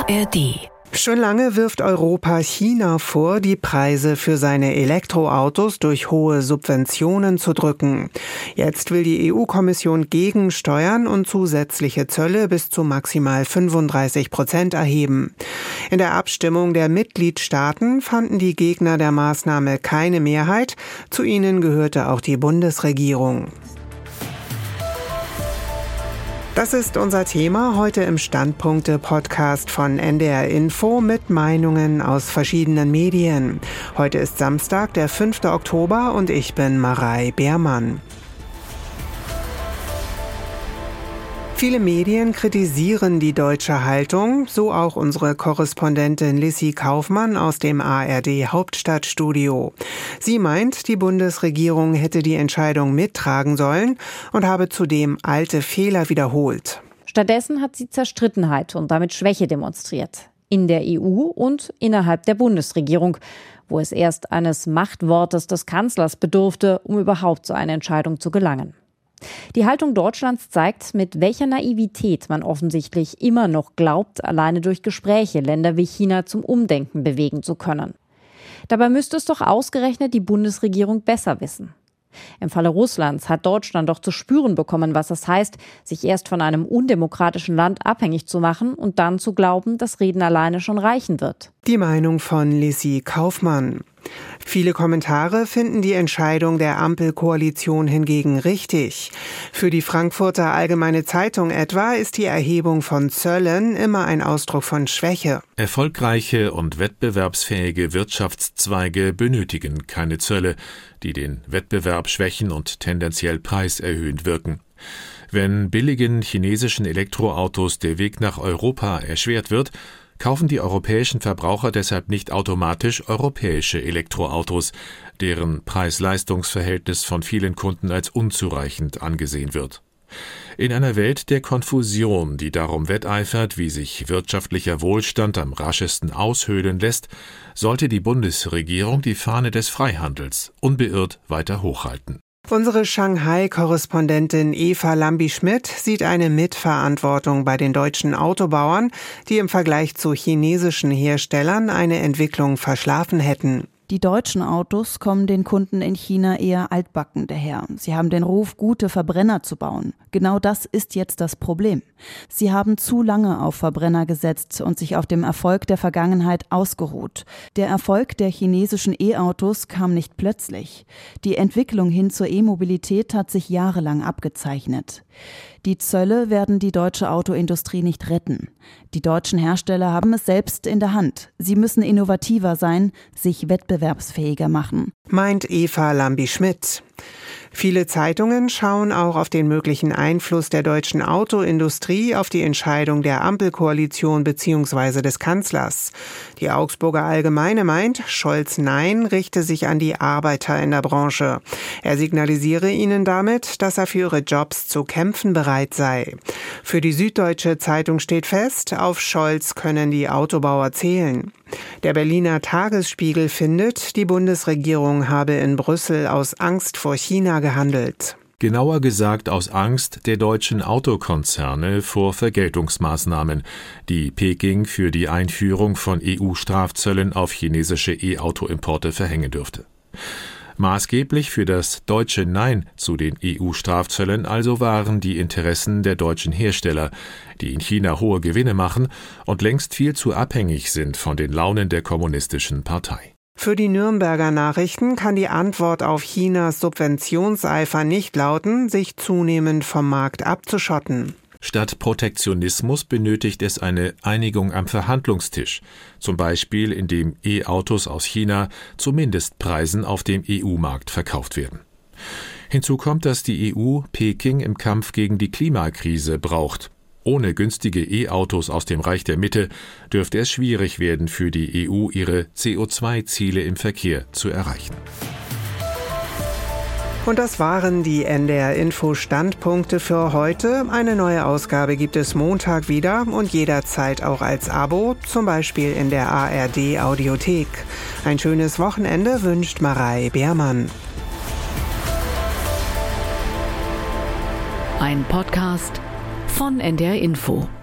ARD. Schon lange wirft Europa China vor, die Preise für seine Elektroautos durch hohe Subventionen zu drücken. Jetzt will die EU-Kommission gegensteuern und zusätzliche Zölle bis zu maximal 35% erheben. In der Abstimmung der Mitgliedstaaten fanden die Gegner der Maßnahme keine Mehrheit. Zu ihnen gehörte auch die Bundesregierung. Das ist unser Thema heute im Standpunkte-Podcast von NDR Info mit Meinungen aus verschiedenen Medien. Heute ist Samstag, der 5. Oktober und ich bin Marei Beermann. Viele Medien kritisieren die deutsche Haltung, so auch unsere Korrespondentin Lissy Kaufmann aus dem ARD-Hauptstadtstudio. Sie meint, die Bundesregierung hätte die Entscheidung mittragen sollen und habe zudem alte Fehler wiederholt. Stattdessen hat sie Zerstrittenheit und damit Schwäche demonstriert. In der EU und innerhalb der Bundesregierung, wo es erst eines Machtwortes des Kanzlers bedurfte, um überhaupt zu einer Entscheidung zu gelangen. Die Haltung Deutschlands zeigt, mit welcher Naivität man offensichtlich immer noch glaubt, alleine durch Gespräche Länder wie China zum Umdenken bewegen zu können. Dabei müsste es doch ausgerechnet die Bundesregierung besser wissen. Im Falle Russlands hat Deutschland doch zu spüren bekommen, was es heißt, sich erst von einem undemokratischen Land abhängig zu machen und dann zu glauben, dass Reden alleine schon reichen wird. Die Meinung von Lissy Kaufmann. Viele Kommentare finden die Entscheidung der Ampelkoalition hingegen richtig. Für die Frankfurter Allgemeine Zeitung etwa ist die Erhebung von Zöllen immer ein Ausdruck von Schwäche. Erfolgreiche und wettbewerbsfähige Wirtschaftszweige benötigen keine Zölle, die den Wettbewerb schwächen und tendenziell preiserhöhend wirken. Wenn billigen chinesischen Elektroautos der Weg nach Europa erschwert wird, kaufen die europäischen Verbraucher deshalb nicht automatisch europäische Elektroautos, deren Preis-Leistungs-Verhältnis von vielen Kunden als unzureichend angesehen wird. In einer Welt der Konfusion, die darum wetteifert, wie sich wirtschaftlicher Wohlstand am raschesten aushöhlen lässt, sollte die Bundesregierung die Fahne des Freihandels unbeirrt weiter hochhalten. Unsere Shanghai-Korrespondentin Eva Lambi-Schmidt sieht eine Mitverantwortung bei den deutschen Autobauern, die im Vergleich zu chinesischen Herstellern eine Entwicklung verschlafen hätten. Die deutschen Autos kommen den Kunden in China eher altbacken daher. Sie haben den Ruf, gute Verbrenner zu bauen. Genau das ist jetzt das Problem. Sie haben zu lange auf Verbrenner gesetzt und sich auf dem Erfolg der Vergangenheit ausgeruht. Der Erfolg der chinesischen E-Autos kam nicht plötzlich. Die Entwicklung hin zur E-Mobilität hat sich jahrelang abgezeichnet. Die Zölle werden die deutsche Autoindustrie nicht retten. Die deutschen Hersteller haben es selbst in der Hand. Sie müssen innovativer sein, sich wettbewerbsfähiger machen, meint Eva Lambi-Schmidt. Viele Zeitungen schauen auch auf den möglichen Einfluss der deutschen Autoindustrie auf die Entscheidung der Ampelkoalition bzw. des Kanzlers. Die Augsburger Allgemeine meint, Scholz' Nein richte sich an die Arbeiter in der Branche. Er signalisiere ihnen damit, dass er für ihre Jobs zu kämpfen bereit sei. Für die Süddeutsche Zeitung steht fest, auf Scholz können die Autobauer zählen. Der Berliner Tagesspiegel findet, die Bundesregierung habe in Brüssel aus Angst vor China gehandelt. Genauer gesagt aus Angst der deutschen Autokonzerne vor Vergeltungsmaßnahmen, die Peking für die Einführung von EU-Strafzöllen auf chinesische E-Auto-Importe verhängen dürfte. Maßgeblich für das deutsche Nein zu den EU-Strafzöllen also waren die Interessen der deutschen Hersteller, die in China hohe Gewinne machen und längst viel zu abhängig sind von den Launen der kommunistischen Partei. Für die Nürnberger Nachrichten kann die Antwort auf Chinas Subventionseifer nicht lauten, sich zunehmend vom Markt abzuschotten. Statt Protektionismus benötigt es eine Einigung am Verhandlungstisch, zum Beispiel indem E-Autos aus China zu Mindestpreisen auf dem EU-Markt verkauft werden. Hinzu kommt, dass die EU Peking im Kampf gegen die Klimakrise braucht. Ohne günstige E-Autos aus dem Reich der Mitte dürfte es schwierig werden für die EU, ihre CO2-Ziele im Verkehr zu erreichen. Und das waren die NDR Info Standpunkte für heute. Eine neue Ausgabe gibt es Montag wieder und jederzeit auch als Abo, zum Beispiel in der ARD Audiothek. Ein schönes Wochenende wünscht Marei Beermann. Ein Podcast von NDR Info.